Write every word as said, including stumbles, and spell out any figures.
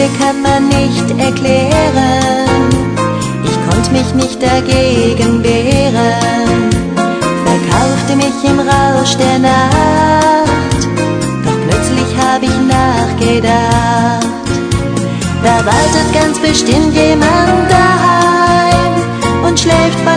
Gefühle kann man nicht erklären. Ich konnte mich nicht dagegen wehren, verkaufte mich im Rausch der Nacht. Doch plötzlich hab ich nachgedacht, da wartet ganz bestimmt jemand daheim und schläft bei